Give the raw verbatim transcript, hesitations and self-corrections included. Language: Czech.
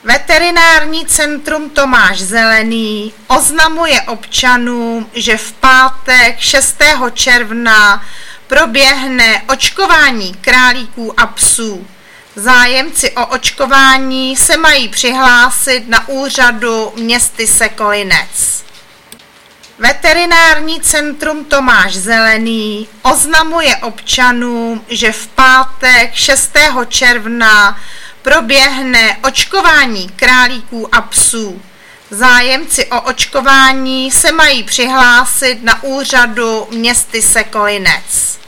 Veterinární centrum Tomáš Zelený oznamuje občanům, že v pátek šestého června proběhne očkování králíků a psů. Zájemci o očkování se mají přihlásit na úřadu Městyse Kolinec. Veterinární centrum Tomáš Zelený oznamuje občanům, že v pátek šestého června proběhne očkování králíků a psů. Zájemci o očkování se mají přihlásit na úřadu Městyse Kolinec.